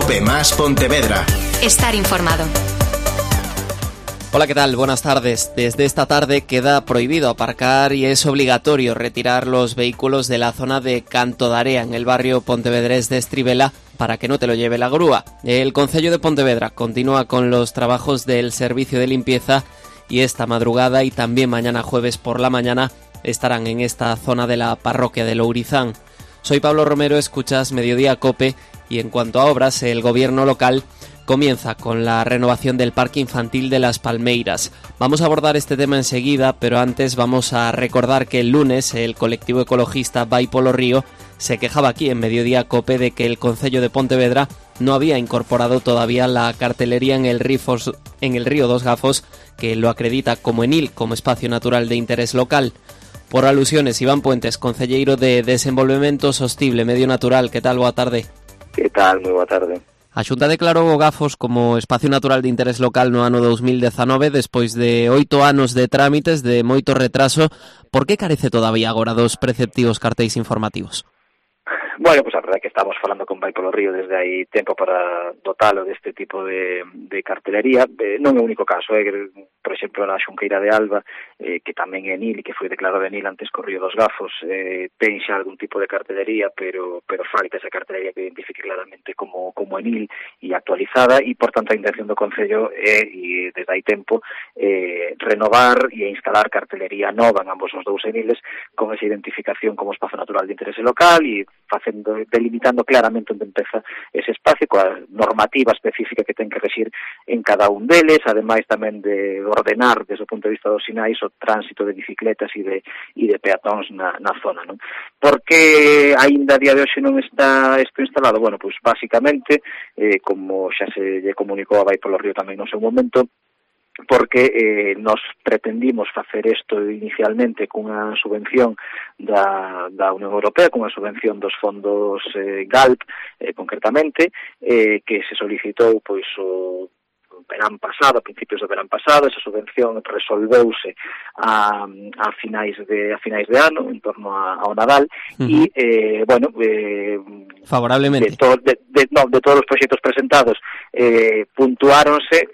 Cope Más Pontevedra. Estar informado. Hola, ¿qué tal? Buenas tardes. Desde esta tarde queda prohibido aparcar y es obligatorio retirar los vehículos de la zona de Canto de Area, en el barrio pontevedrés de Estribela, para que no te lo lleve la grúa. El Concello de Pontevedra continúa con los trabajos del servicio de limpieza y esta madrugada y también mañana jueves por la mañana estarán en esta zona de la parroquia de Lourizán. Soy Pablo Romero, escuchas Mediodía Cope y en cuanto a obras, el gobierno local comienza con la renovación del Parque Infantil de Las Palmeiras. Vamos a abordar este tema enseguida, pero antes vamos a recordar que el lunes el colectivo ecologista Vai Polo Río se quejaba aquí en Mediodía Cope de que el Concello de Pontevedra no había incorporado todavía la cartelería en el río Dos Gafos, que lo acredita como ENIL, como espacio natural de interés local. Por alusiones, Iván Puentes, concelleiro de Desenvolvemento Sostible, Medio Natural. Que tal? Boa tarde. Que tal? Moi boa tarde. A Xunta declarou o Gafos como espacio natural de interés local no ano 2019, despois de 8 anos de trámites, de moito retraso. Por que carece todavía agora dos preceptivos cartéis informativos? Bueno, pues a verdade é que estamos falando con Vai Polo Río desde hai tempo para dotalo deste tipo de cartelería. Non é o único caso, por exemplo, na Xunqueira de Alba, que tamén é ENIL, que foi declarado ENIL antes co Río dos Gafos, ten xa algún tipo de cartelería, pero falta esa cartelería que identifique claramente como ENIL e actualizada, e, por tanto, a intención do Concello é, e desde hai tempo, renovar e instalar cartelería nova en ambos os dous ENILes, con esa identificación como espazo natural de interese local e delimitando claramente onde empeza ese espacio, coa normativa específica que ten que rexir en cada un deles, ademais tamén de ordenar desde o punto de vista dos sinais o tránsito de bicicletas e de peatóns na zona, non? Por que aínda a día de hoxe non está isto instalado? Bueno, pois basicamente, como xa se lle comunicou a Vai Polo Río tamén no seu momento, porque nos pretendimos facer isto inicialmente cunha subvención da Unión Europea, cunha subvención dos fondos GALP, concretamente, que se solicitou pois o verán pasado, a principios do verán pasado. Esa subvención resolveuse a finais de ano, en torno ao Nadal, e, bueno, favorablemente. De todos os proxectos presentados, puntuáronse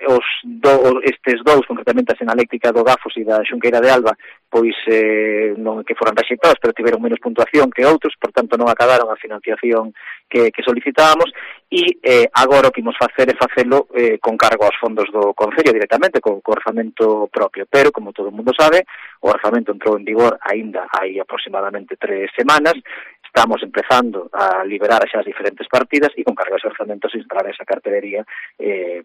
estes dous, concretamente a Senaléctrica do Gafos e da Xunqueira de Alba, pois non que foran rexeitados, pero tiveron menos puntuación que outros, por tanto non acabaron a financiación que solicitábamos, e agora o que imos facer é facelo con cargo aos fondos do Concello directamente, co orzamento propio, pero, como todo o mundo sabe, o orzamento entrou en vigor aínda hai aproximadamente 3 semanas. Estamos empezando a liberar xa as diferentes partidas e con cargo aos orzamentos instalar esa cartelería en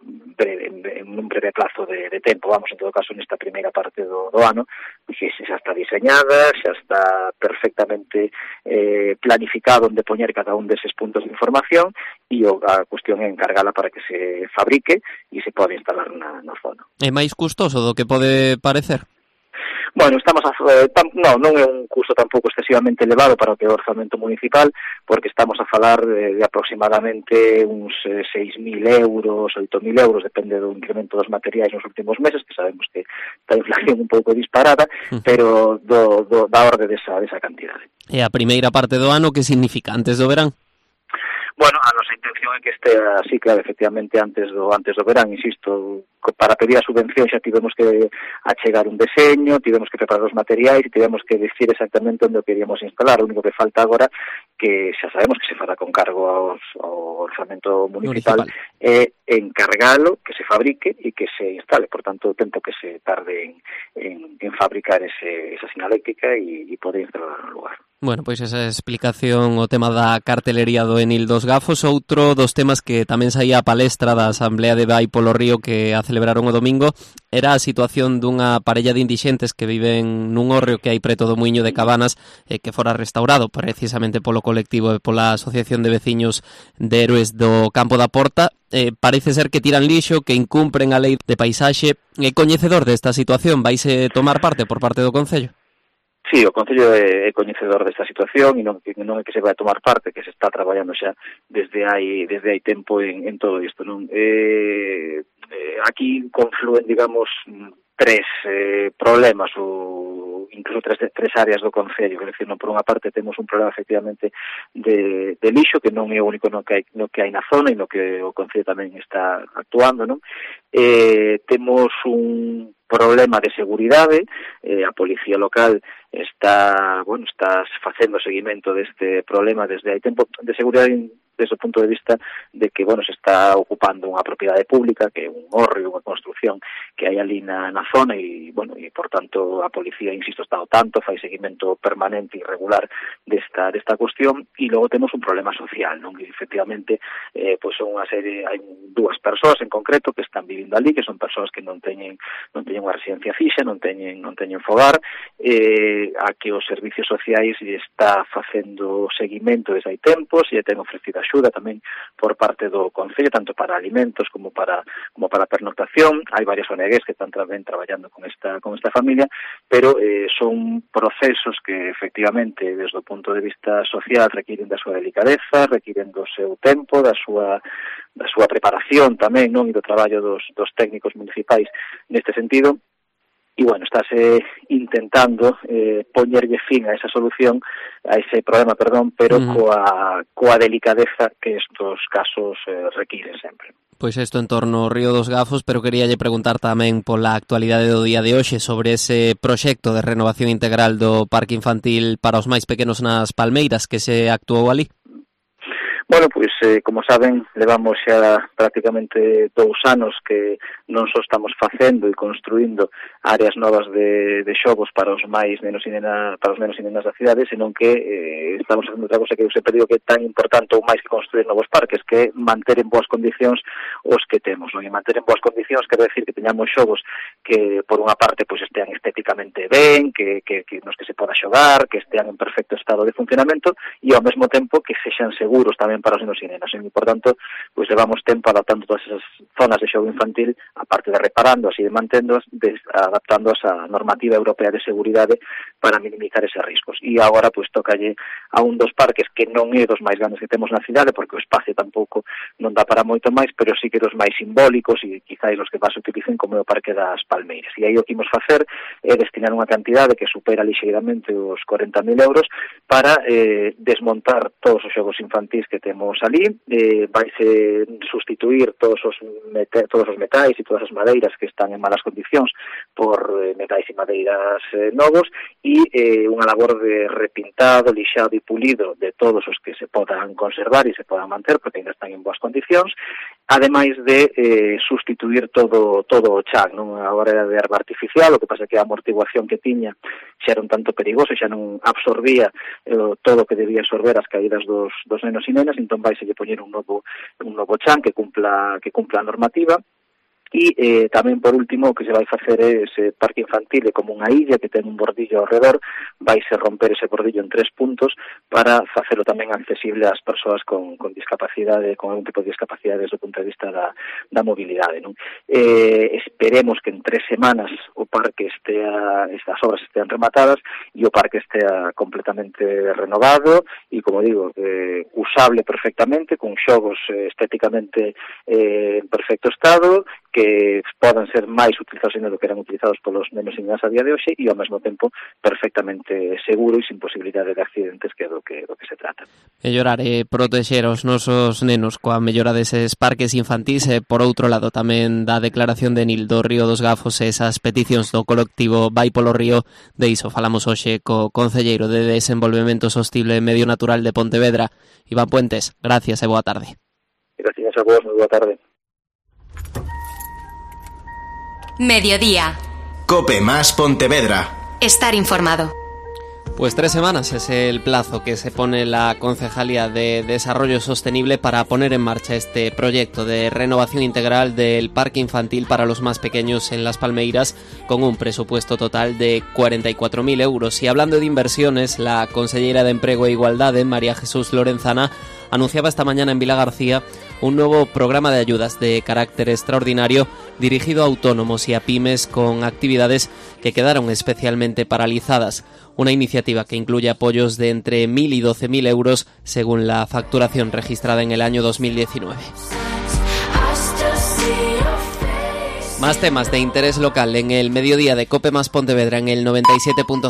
un breve plazo de tempo, vamos, en todo caso, nesta primeira parte do ano, que xa está diseñada, xa está perfectamente planificado onde poñer cada un deses puntos de información, e a cuestión é encargala para que se fabrique e se pode instalar na zona. É máis custoso do que pode parecer? Bueno, non é un custo tampouco excesivamente elevado para o que é o orzamento municipal, porque estamos a falar de aproximadamente uns 6.000 euros, 8.000 euros, depende do incremento dos materiais nos últimos meses, que sabemos que está a inflación un pouco disparada, pero da orde desa cantidade. E a primeira parte do ano, que significa? Antes do verán? Bueno, a nosa intención é que este así, claro, efectivamente antes do verán, insisto, para pedir a subvención xa tivemos que achegar un deseño, tivemos que preparar os materiais e tivemos que decir exactamente onde o queríamos instalar. O único que falta agora, que xa sabemos que se fará con cargo ao orzamento municipal, é encargalo, que se fabrique e que se instale. Por tanto, o tempo que se tarde en fabricar esa sinaléctrica e poder instalar no lugar. Bueno, pois esa explicación o tema da cartelería do ENIL dos Gafos. Outro dos temas que tamén saía a palestra da Asamblea de Vai Polo Río que a celebraron o domingo era a situación dunha parella de indixentes que viven nun hórreo que hai preto do Muiño de Cabanas, que fora restaurado precisamente polo colectivo e pola Asociación de Veciños de Héroes do Campo da Porta. Parece ser que tiran lixo, que incumpren a lei de paisaxe. É coñecedor desta situación? Vaise tomar parte por parte do Concello? Sí, o Concello é coñecedor desta situación e non é que se vai a tomar parte, que se está traballando xa desde hai tempo en todo isto, non? Aquí confluen, digamos, tres problemas ou incluso tres áreas do Concello. É dicir, por unha parte temos un problema efectivamente de lixo, que non é o único no que hai na zona e no que o Concello tamén está actuando, non? Temos un problema de seguridade, a policía local está facendo seguimento deste problema desde hai tempo, de seguridade desde o punto de vista de que, se está ocupando unha propiedade pública, que é un hórreo, unha construción que hai ali na zona e por tanto a policía, insisto, está ao tanto, fai seguimento permanente e regular desta cuestión. E logo temos un problema social, non? Que efectivamente son unha serie, hai dúas persoas en concreto que están vivindo ali, que son persoas que non teñen unha residencia fixa, non teñen fogar, a que os servicios sociais está facendo seguimento desde hai tempos e ten ofrecido axuda tamén por parte do Concello, tanto para alimentos como para pernoctación. Hai varias ONGs que están tamén traballando con esta familia, pero son procesos que efectivamente desde o punto de vista social requiren da súa delicadeza, requiren do seu tempo, da súa preparación tamén, non, e do traballo dos técnicos municipais neste sentido. E, estáse intentando poñerlle fin a esa solución, a ese problema, pero coa delicadeza que estos casos requiren sempre. Pois isto en torno ao Río dos Gafos, pero queríalle preguntar tamén pola actualidade do día de hoxe sobre ese proxecto de renovación integral do Parque Infantil para os máis pequenos nas Palmeiras que se actuou ali. Como saben, levamos xa prácticamente 2 anos que non só estamos facendo e construindo áreas novas de xogos para os nenos e nenas da cidade, senón que estamos facendo outra cosa que eu sempre digo que é tan importante ou máis que construir novos parques, que é manter en boas condicións os que temos, non? E manter en boas condicións quero decir que teñamos xogos que, por unha parte, estean estéticamente ben, que nos que se poda xogar, que estean en perfecto estado de funcionamento e, ao mesmo tempo, que sexan seguros tamén para os nenos e nenas. E, por tanto, levamos tempo adaptando todas esas zonas de xogo infantil, aparte de reparándoas e de manténdoas, adaptándoas á normativa europea de seguridade para minimizar eses riscos. E agora, tócalle a un dos parques que non é dos máis grandes que temos na cidade, porque o espacio tampouco non dá para moito máis, pero sí que dos máis simbólicos e quizáis os que máis se utilicen, como é o Parque das Palmeiras. E aí o que imos facer é destinar unha cantidade que supera lixeiramente os 40.000 euros para desmontar todos os xogos infantís que temos ali, vaise sustituir todos os metais e todas as madeiras que están en malas condicións por metais e madeiras novos, e unha labor de repintado, lixado e pulido de todos os que se podan conservar e se podan manter, porque ainda están en boas condicións, ademais de sustituir todo o chan, non? Agora era de herba artificial, o que pasa que a amortiguación que tiña xa era un tanto perigoso, xa non absorbía todo o que debía absorber as caídas dos nenos e nenas, entón vai se lle poñer un novo chan que cumpla a normativa. E tamén, por último, o que se vai facer é ese parque infantil como unha illa que ten un bordillo ao redor, vaise romper ese bordillo en 3 puntos para facelo tamén accesible ás persoas con discapacidade, con algún tipo de discapacidade desde o punto de vista da mobilidade, non? Esperemos que en 3 semanas o parque estas obras estean rematadas e o parque estea completamente renovado e, como digo, usable perfectamente, con xogos estéticamente en perfecto estado, que podan ser máis utilizados do que eran utilizados polos nenos e nenas a día de hoxe e ao mesmo tempo perfectamente seguro e sin posibilidade de accidentes, que é do que se trata. Mellorar e protexer os nosos nenos coa mellora deses parques infantís e, por outro lado, tamén da declaración de Nil do Río dos Gafos e esas peticións do colectivo Vai polo Río. De iso falamos hoxe co concelleiro de Desenvolvemento Sostible e Medio Natural de Pontevedra, Iván Puentes. Gracias e boa tarde. Gracias a vos, moi boa tarde. Mediodía. COPE más Pontevedra. Estar informado. Pues 3 semanas es el plazo que se pone la Concejalía de Desarrollo Sostenible para poner en marcha este proyecto de renovación integral del parque infantil para los más pequeños en Las Palmeiras, con un presupuesto total de 44.000 euros. Y hablando de inversiones, la consellera de Emprego e Igualdade, María Jesús Lorenzana, anunciaba esta mañana en Vilagarcía un nuevo programa de ayudas de carácter extraordinario dirigido a autónomos y a pymes con actividades que quedaron especialmente paralizadas. Una iniciativa que incluye apoyos de entre 1.000 y 12.000 euros según la facturación registrada en el año 2019. Más temas de interés local en el mediodía de COPE más Pontevedra en el 97.0.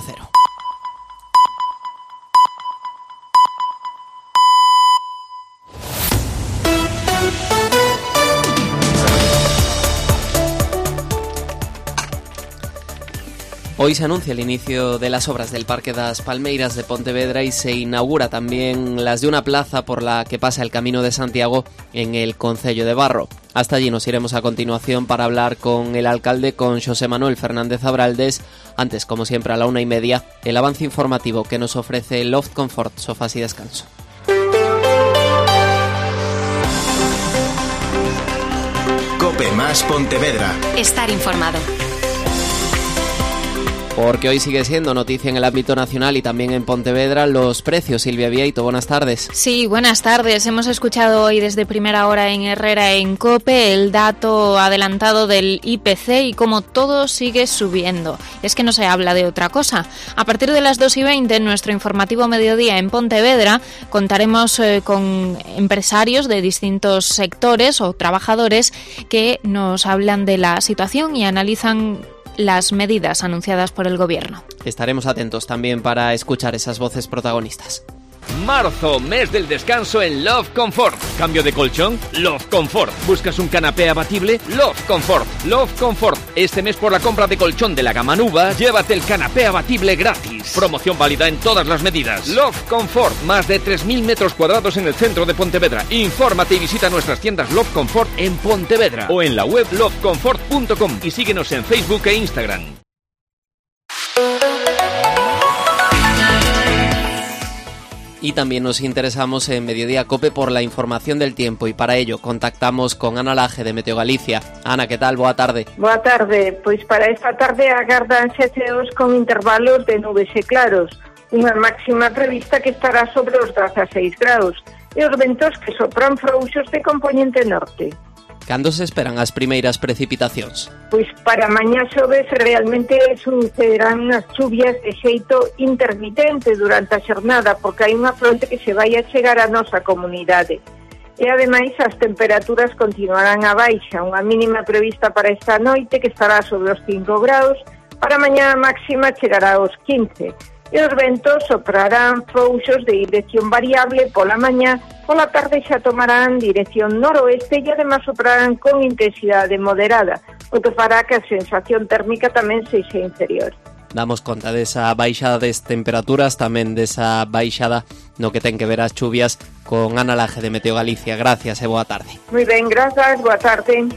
Hoy se anuncia el inicio de las obras del Parque das Palmeiras de Pontevedra y se inaugura también las de una plaza por la que pasa el Camino de Santiago en el concello de Barro. Hasta allí nos iremos a continuación para hablar con el alcalde, con Xosé Manuel Fernández Abraldés. Antes, como siempre, a la 1:30, el avance informativo que nos ofrece Loft Comfort, sofás y descanso. COPE más Pontevedra. Estar informado. Porque hoy sigue siendo noticia en el ámbito nacional y también en Pontevedra los precios. Silvia Vieito, buenas tardes. Sí, buenas tardes. Hemos escuchado hoy desde primera hora en Herrera en COPE el dato adelantado del IPC y cómo todo sigue subiendo. Es que no se habla de otra cosa. A partir de las 2:20 en nuestro informativo mediodía en Pontevedra contaremos con empresarios de distintos sectores o trabajadores que nos hablan de la situación y analizan las medidas anunciadas por el Gobierno. Estaremos atentos también para escuchar esas voces protagonistas. Marzo, mes del descanso en Love Comfort. ¿Cambio de colchón? Love Comfort. ¿Buscas un canapé abatible? Love Comfort. Love Comfort. Este mes por la compra de colchón de la gama Nuba, llévate el canapé abatible gratis. Promoción válida en todas las medidas. Love Comfort. Más de 3.000 metros cuadrados en el centro de Pontevedra. Infórmate y visita nuestras tiendas Love Comfort en Pontevedra o en la web lovecomfort.com y síguenos en Facebook e Instagram. Y también nos interesamos en Mediodía COPE por la información del tiempo y para ello contactamos con Ana Laje de Meteo Galicia. Ana, que tal? Boa tarde. Boa tarde. Pois para esta tarde agardanse ceos con intervalos de nubes e claros. Unha máxima prevista que estará sobre os 16 graus e os ventos que sopran frouxos de componente norte. Cando se esperan as primeiras precipitacións? Pois para mañá xoves realmente sucederán as chuvias de xeito intermitente durante a xornada porque hai unha fronte que se vai a chegar á nosa comunidade. E ademais as temperaturas continuarán a baixa, unha mínima prevista para esta noite que estará sobre os 5 graus, para mañá a máxima chegará aos 15. E os ventos soprarán frouxos de dirección variable pola mañá, pola tarde xa tomarán dirección noroeste e además soprarán con intensidade moderada, o que fará que a sensación térmica tamén sexa inferior. Damos conta desa baixada das temperaturas, tamén desa baixada no que ten que ver as chuvias con Ana Laje de Meteo Galicia. Gracias e boa tarde. Moi ben, grazas, boa tarde.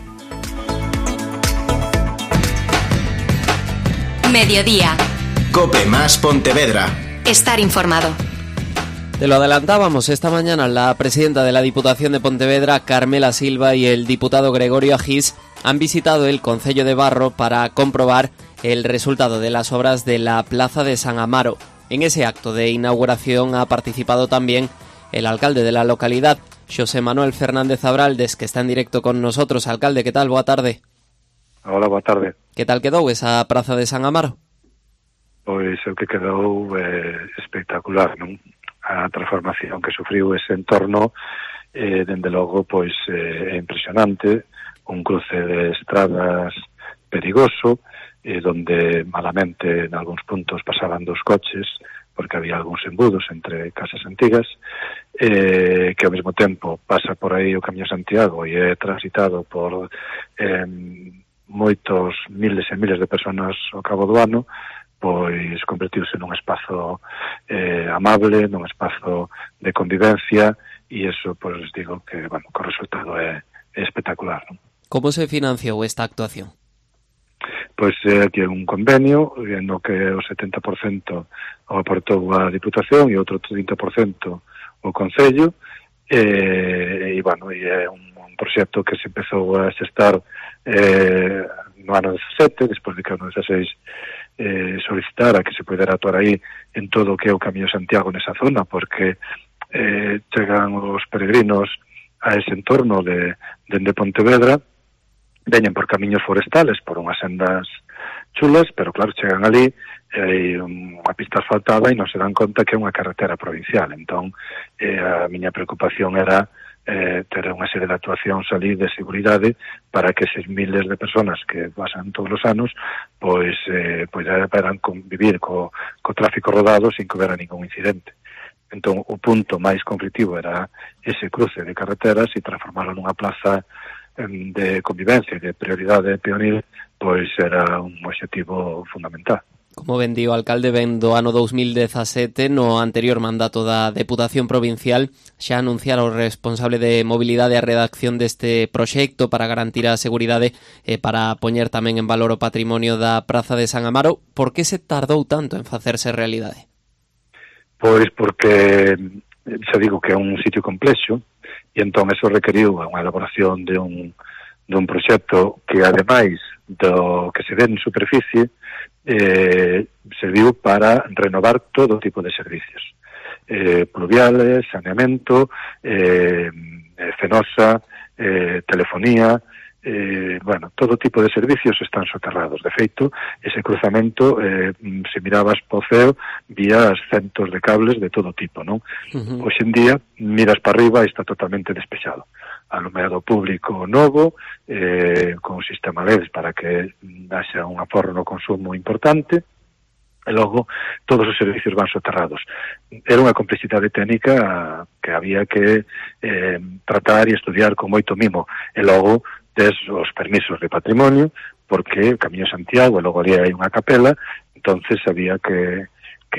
Mediodía. COPE más Pontevedra. Estar informado. Te lo adelantábamos esta mañana, la presidenta de la Diputación de Pontevedra, Carmela Silva, y el diputado Gregorio Agís han visitado el concello de Barro para comprobar el resultado de las obras de la Plaza de San Amaro. En ese acto de inauguración ha participado también el alcalde de la localidad, Xosé Manuel Fernández Abraldés, que está en directo con nosotros. Alcalde, ¿qué tal? Boa tarde. Hola, boa tarde. Que tal quedou esa Praza de San Amaro? Pois o que quedou espectacular, non? A transformación que sufriu ese entorno, dende logo, pois é impresionante, un cruce de estradas perigoso, donde malamente en algúns puntos pasaban dos coches, porque había algúns embudos entre casas antigas, que ao mesmo tempo pasa por aí o Camiño Santiago e é transitado por moitos miles e miles de personas ao cabo do ano, pois convertiuse nun espazo amable, nun espazo de convivencia, e iso, pois, digo que, bueno, que o resultado é espectacular, non? Como se financiou esta actuación? Pois aquí hai un convenio no que o 70% o aportou a Diputación e outro 30% o Concello, e, bueno, e é un proxecto que se empezou a xestar no ano 17, despois de que o ano 16 solicitara que se pudera actuar aí en todo o que é o Camiño Santiago nesa zona, porque chegan os peregrinos a ese entorno de Pontevedra, veñen por camiños forestales, por unhas sendas chulas, pero claro, chegan ali e hai unha pista asfaltada e non se dan conta que é unha carretera provincial. Entón, a miña preocupación era ter unha serie de actuacións ali de seguridade para que eses miles de personas que pasan todos os anos pois poderán convivir co tráfico rodado sin que houbera ningún incidente. Entón, o punto máis conflictivo era ese cruce de carreteras e transformarlo nunha plaza de convivencia e de prioridade peonil, pois era un obxectivo fundamental. Como ben di o alcalde, ben do ano 2017, no anterior mandato da Deputación Provincial, xa anunciara o responsable de mobilidade a redacción deste proxecto para garantir a seguridade e para poñer tamén en valor o patrimonio da Praza de San Amaro. Por que se tardou tanto en facerse realidade? Pois porque, xa digo que é un sitio complexo, e entón eso requeriu unha elaboración de un proxecto que, ademais do que se ve en superficie, serviu para renovar todo tipo de servicios, pluviales, saneamento, fenosa, telefonía, todo tipo de servicios están soterrados. De feito, ese cruzamento, se mirabas po ceo, vías centos de cables de todo tipo, non? Hoxe en día, miras para arriba e está totalmente despexado. Alumeado público novo, con sistema LED para que haxa un aforro no consumo importante, e logo todos os servicios van soterrados. Era unha complexidade técnica que había que tratar e estudiar con moito mimo, e logo tes os permisos de patrimonio, porque Camiño Santiago, e logo ali hai unha capela, entonces había que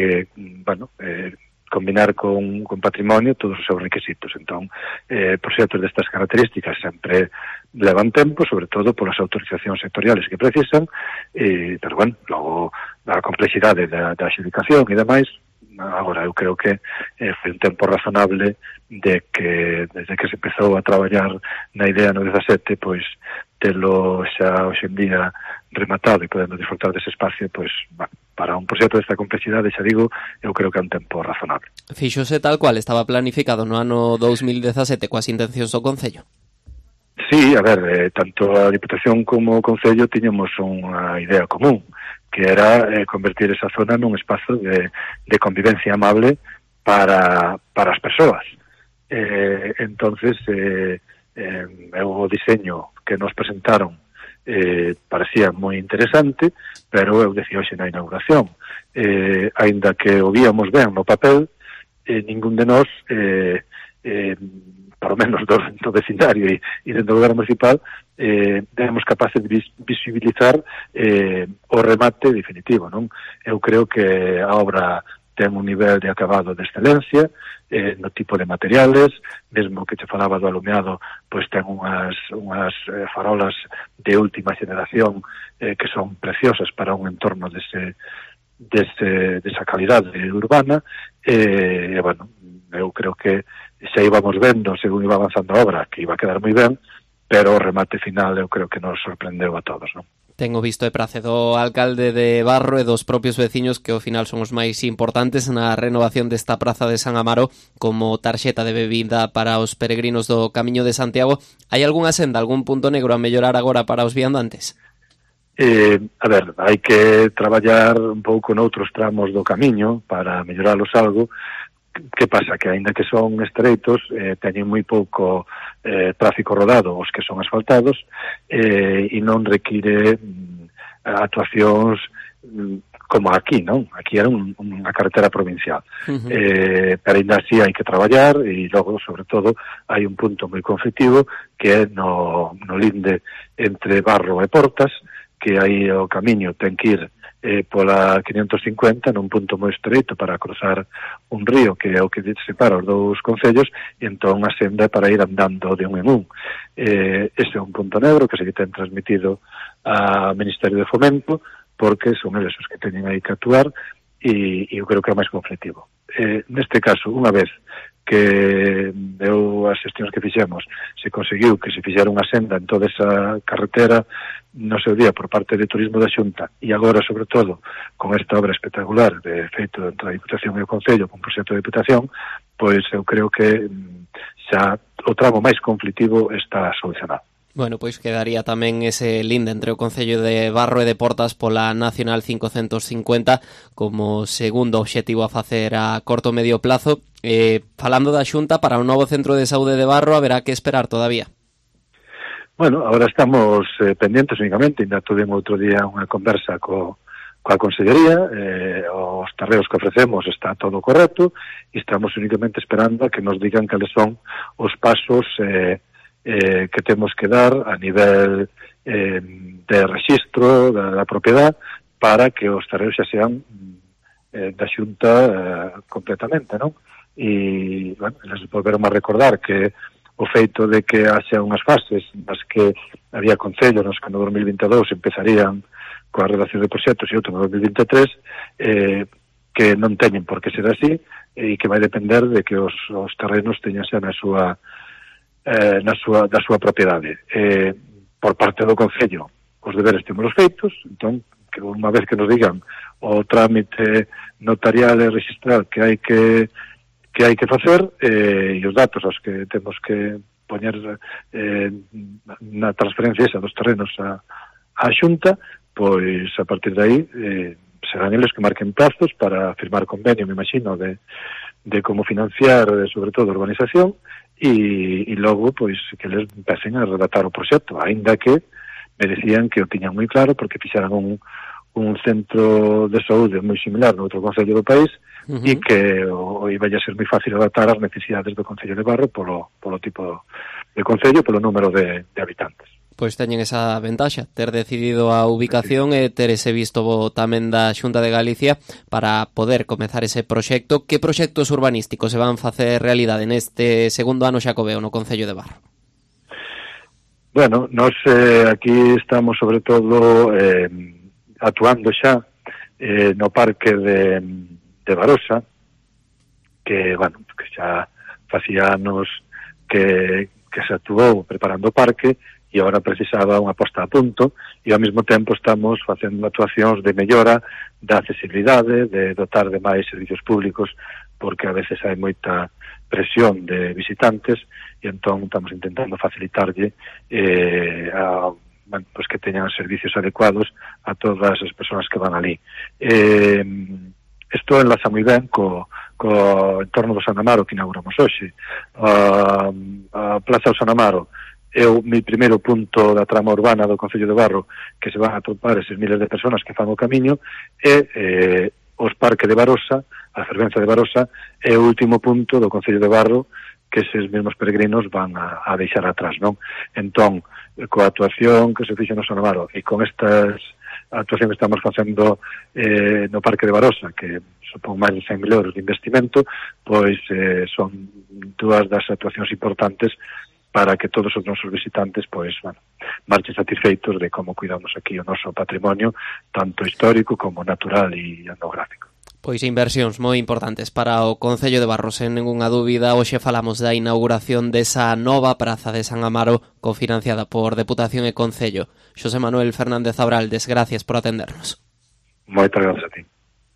combinar con patrimonio todos os seus requisitos. Entón, proxectos destas características sempre levan tempo, sobre todo polas autorizacións sectoriales que precisan, pero logo a complexidade da adxudicación e demais, agora eu creo que foi un tempo razonable de que desde que se empezou a traballar na idea no 17, pois telo xa hoxe en día rematado e podendo disfrutar dese espacio, pois para un proxecto desta complexidade, xa digo, eu creo que é un tempo razonable. Fíxose tal cual estaba planificado no ano 2017 coas intencións do Concello? Sí, a ver, tanto a Diputación como o Concello tiñamos unha idea común, que era convertir esa zona nun espazo de convivencia amable para as persoas. Entonces, o diseño que nos presentaron parecía moi interesante, pero eu decía hoxe na inauguración, aínda que o víamos ben no papel, ningún de nós, para o menos do vecindario e dentro do goberno municipal, éramos capaces de visibilizar o remate definitivo, non? Eu creo que a obra ten un nivel de acabado de excelencia, no tipo de materiales, mesmo que te falaba do alumeado, pois ten unhas farolas de última generación que son preciosas para un entorno desa calidade urbana, eu creo que xa íbamos vendo, según iba avanzando a obra, que iba a quedar moi ben, pero o remate final eu creo que nos sorprendeu a todos, non? Tengo visto de prace do alcalde de Barro e dos propios veciños que ao final son os máis importantes na renovación desta praza de San Amaro como tarxeta de bebida para os peregrinos do Camiño de Santiago. Hai algunha senda, algún punto negro a mellorar agora para os viandantes? A ver, hai que traballar un pouco noutros tramos do camiño para melloralos algo. Que pasa? Que aínda que son estreitos, teñen moi pouco tráfico rodado os que son asfaltados e non require actuacións como aquí, non? Aquí era unha carretera provincial. Pero aínda así hai que traballar e logo, sobre todo, hai un punto moi conflictivo que é no linde entre Barro e Portas, que aí o camiño ten que ir pola 550 nun punto moi estreito para cruzar un río que é o que separa os dous concellos e entón a senda para ir andando de un en un. Ese é un punto negro que se que ten transmitido ao Ministerio de Fomento porque son eles os que teñen aí que actuar e eu creo que é máis conflictivo. Neste caso, unha vez que as xestións que fixemos se conseguiu que se fixera unha senda en toda esa carretera no seu día por parte de Turismo da Xunta e agora, sobre todo, con esta obra espectacular de feito entre a Diputación e o Concello con proxecto de Diputación, pois eu creo que xa o tramo máis conflictivo está solucionado. Bueno, pois quedaría tamén ese linde entre o Concello de Barro e de Portas pola Nacional 550 como segundo obxectivo a facer a corto medio plazo. Falando da Xunta, para o novo centro de saúde de Barro haberá que esperar todavía. Bueno, agora estamos pendientes únicamente, ainda tuve outro día unha conversa coa Consellería, os terreos que ofrecemos está todo correcto e estamos únicamente esperando a que nos digan cales son os pasos que temos que dar a nivel de registro da propiedad para que os terreos xa sean da Xunta completamente, non? E, bueno, les volveron a recordar que o feito de que haxa unhas fases nas que había concellos nos que no 2022 empezarían coa redacción de proxectos e outro no 2023 que non teñen por que ser así e que vai depender de que os terrenos teñan xa da súa propiedade. Por parte do Concello os deberes temos os feitos, entón que unha vez que nos digan o trámite notarial e registral que hai que facer e os datos aos que temos que poñer na transferencia esa dos terrenos á Xunta, pois a partir de aí serán eles que marquen plazos para firmar convenio, me imagino, de como financiar, sobre todo, a urbanización e logo, pois, que eles empecen a redactar o proxecto, aínda que me decían que o tiñan moi claro porque fixeran un centro de saúde moi similar no outro concello do país e que iba a ser moi fácil adaptar as necesidades do Concello de Barro polo tipo de concello, polo número de habitantes. Pois teñen esa ventaxa, ter decidido a ubicación e ter ese visto tamén da Xunta de Galicia para poder comezar ese proxecto. Que proxectos urbanísticos se van facer realidade neste segundo ano xacobeo no Concello de Barro? Bueno, nós aquí estamos sobre todo actuando xa no parque de Barosa, que, bueno, que xa facía anos que se actuou preparando o parque e agora precisaba unha posta a punto e ao mesmo tempo estamos facendo actuacións de mellora da accesibilidade, de dotar de máis servicios públicos porque a veces hai moita presión de visitantes e entón estamos intentando facilitarlle pues que teñan servicios adecuados a todas as persoas que van ali. Isto enlaza moi ben co entorno do San Amaro que inauguramos hoxe. A Plaza do San Amaro é o mi primeiro punto da trama urbana do Concello de Barro que se van a atopar eses miles de personas que fan o camiño e os parques de Barosa, a fervenza de Barosa é o último punto do Concello de Barro que eses mesmos peregrinos van a deixar atrás, non? Entón, coa actuación que se fixe no San Amaro e con estas actuación que estamos facendo no Parque de Barosa, que supón máis de 100.000 euros de investimento, pois son dúas das actuacións importantes para que todos os nosos visitantes pois, bueno, marchen satisfeitos de como cuidamos aquí o noso patrimonio, tanto histórico como natural e etnográfico. Pois inversións moi importantes para o Concello de Barro, sen ningunha dúbida. Hoxe falamos da inauguración desa nova praza de San Amaro cofinanciada por Deputación e Concello. Xosé Manuel Fernández Abraldes, gracias por atendernos. Moitas gracias a ti.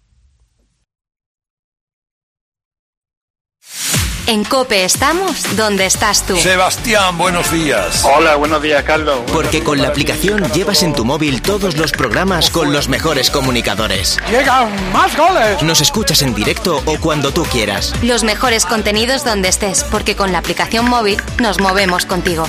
En COPE estamos donde estás tú. Sebastián, buenos días. Hola, buenos días, Carlos. Porque con la aplicación llevas en tu móvil todos los programas con los mejores comunicadores. ¡Llegan más goles! Nos escuchas en directo o cuando tú quieras. Los mejores contenidos donde estés, porque con la aplicación móvil nos movemos contigo.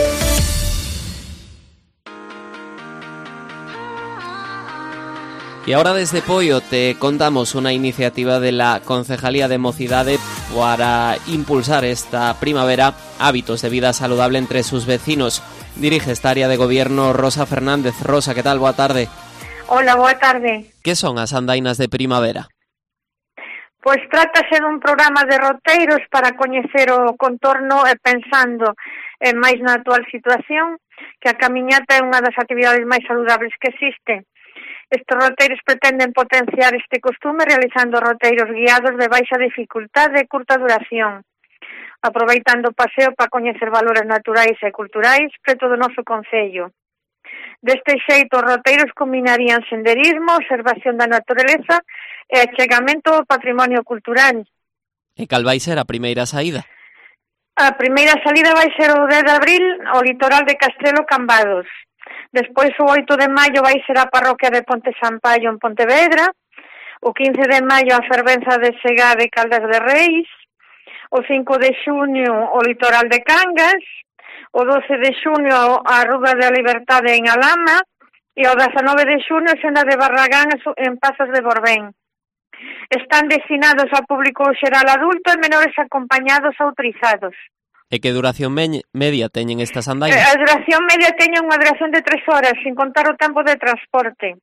Y ahora desde Poio te contamos una iniciativa de la Concejalía de Mocidade para impulsar esta primavera hábitos de vida saludable entre sus vecinos. Dirige esta área de gobierno Rosa Fernández. Rosa, ¿qué tal? Boa tarde. Hola, boa tarde. Que son as andainas de primavera? Pois trátase dun programa de roteiros para coñecer o contorno e pensando máis na actual situación, que a camiñata é unha das actividades máis saludables que existe. Estes roteiros pretenden potenciar este costume realizando roteiros guiados de baixa dificultade e curta duración, aproveitando o paseo para coñecer valores naturais e culturais preto do noso concello. Deste xeito, os roteiros combinarían senderismo, observación da natureza e achegamento ao patrimonio cultural. E cal vai ser a primeira saída? A primeira salida vai ser o 10 de abril ao litoral de Castrelo Cambados. Despois o 8 de maio vai ser a parroquia de Ponte Sampaio en Pontevedra. O 15 de maio a fervenza de Segá de Caldas de Reis. O 5 de xuño o litoral de Cangas. O 12 de xuño a Ruda da Liberdade en Alhama. E o 19 de xuño a Senda de Barragán en Pazos de Borbén. Están destinados ao público xeral adulto e menores acompañados autorizados. E que duración media teñen estas andainas? A duración media teñen unha duración de 3 horas, sin contar o tempo de transporte.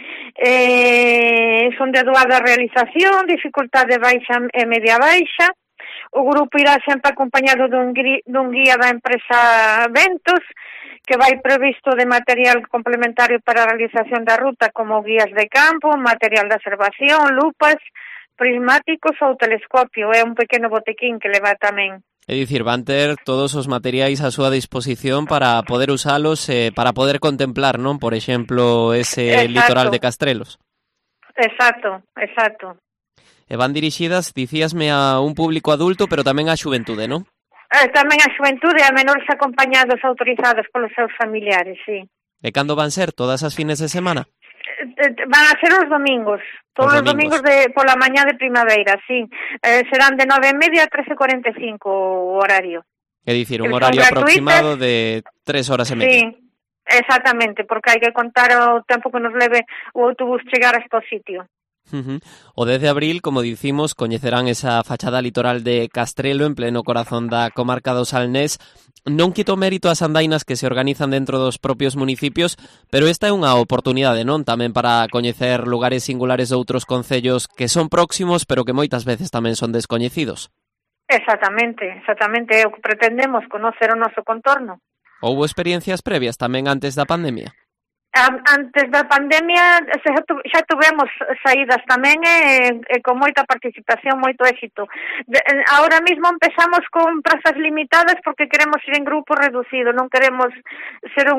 Son de doada realización, dificultade baixa e media baixa. O grupo irá sempre acompañado dun guía da empresa Ventos, que vai previsto de material complementario para a realización da ruta, como guías de campo, material de observación, lupas, prismáticos ou telescopio. É un pequeno botequín que leva tamén. É dicir, van ter todos os materiais á súa disposición para poder usalos, para poder contemplar, non? Por exemplo, ese litoral de Castrelos. Exacto. E van dirixidas, dicíasme, a un público adulto, pero tamén á xuventude, non? Tamén a xuventude e a menores acompañados autorizados polos seus familiares, sí. E cando van ser? Todas as fines de semana? Van a ser os domingos. Todos os domingos pola mañá de primavera, sí. Serán de 9:30 a 13:45 o horario. É dicir, un horario aproximado de 3 horas e media. Sí, exactamente, porque hai que contar o tempo que nos leve o autobús chegar hasta o sitio. O 10 de abril, como dicimos, coñecerán esa fachada litoral de Castrelo en pleno corazón da comarca do Salnés. Non quito mérito ás andainas que se organizan dentro dos propios municipios, pero esta é unha oportunidade, non? Tamén para coñecer lugares singulares de outros concellos que son próximos, pero que moitas veces tamén son descoñecidos. Exactamente, é o que pretendemos, conocer o noso contorno. Houbo experiencias previas tamén antes da pandemia? Antes da pandemia xa tuvemos saídas tamén e con moita participación, moito éxito. Ahora mesmo empezamos con prazas limitadas porque queremos ir en grupos reducidos, non queremos ser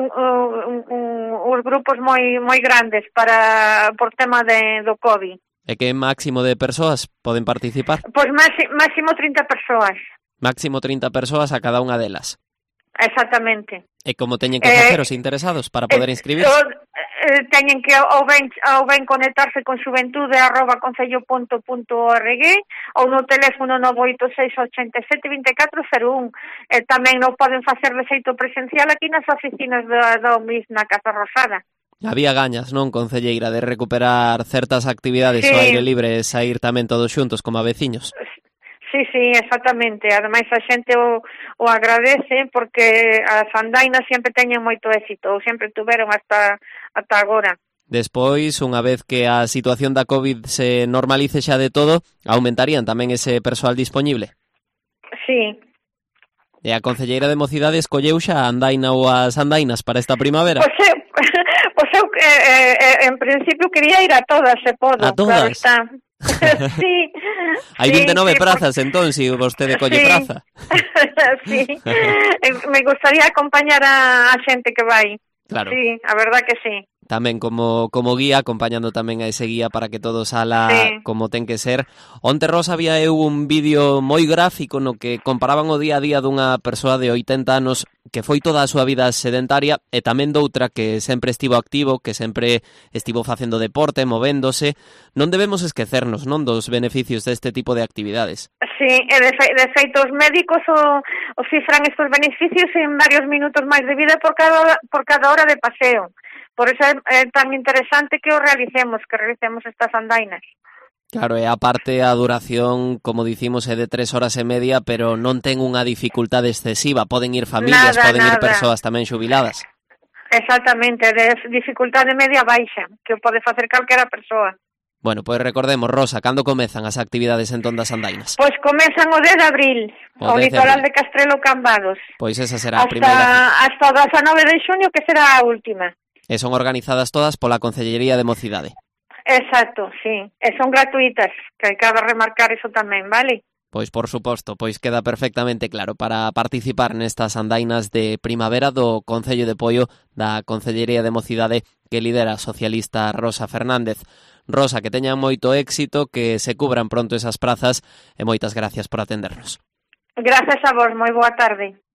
os grupos moi grandes por tema do COVID. E que máximo de persoas poden participar? Pois máximo 30 persoas. Máximo 30 persoas a cada unha delas. Exactamente. E como teñen que facer os interesados para poder inscribirse? Teñen que ou ben conectarse con xuventude@concello.org ou no teléfono 986872401. Tamén non poden facer de xeito presencial aquí nas oficinas da OMIS na Casa Rosada. Había gañas, non, concelleira, de recuperar certas actividades ao aire libre e sair tamén todos xuntos como a veciños? Sí, exactamente. Ademais, a xente o agradece porque as andainas sempre teñen moito éxito, ou sempre tuveron hasta agora. Despois, unha vez que a situación da COVID se normalice xa de todo, aumentarían tamén ese persoal dispoñible? Sí. E a concelleira de Mocidade escolleu xa a andaina ou as andainas para esta primavera? Pois eu en principio quería ir a todas, se podo. A todas? Claro está. Sí. Hai 29 prazas, entón, se vostede colle praza. Sí. Me gustaría acompañar a xente que vai. Claro. Sí, a verdad que sí. Tamén como guía, acompañando tamén a ese guía para que todo sala como ten que ser. Onte, Rosa, había un vídeo moi gráfico no que comparaban o día a día dunha persoa de 80 anos que foi toda a súa vida sedentaria e tamén doutra que sempre estivo activo, que sempre estivo facendo deporte, movéndose. Non debemos esquecernos, non, dos beneficios deste tipo de actividades. Sí, e de feito os médicos o cifran estes beneficios en varios minutos máis de vida por cada hora de paseo. Por eso é tan interesante que realicemos estas andainas. Claro, e aparte a duración, como dicimos, é de 3 horas e media, pero non ten unha dificultade excesiva. Poden ir familias, poden ir persoas tamén xubiladas. Exactamente, de dificultade media baixa, que pode facer calquera persoa. Bueno, pois recordemos, Rosa, cando comezan as actividades entón das andainas? Pois comezan o 10 de abril, ao litoral de Castrelo Cambados. Pois esa será a primeira. Hasta o 19 de xuño, que será a última. E son organizadas todas pola Concellería de Mocidade. Exacto, sí. E son gratuitas, que cabe remarcar eso tamén, vale? Pois por suposto, pois queda perfectamente claro para participar nestas andainas de primavera do Concello de Poio da Concellería de Mocidade que lidera a socialista Rosa Fernández. Rosa, que teñan moito éxito, que se cubran pronto esas prazas e moitas gracias por atendernos. Grazas a vos, moi boa tarde.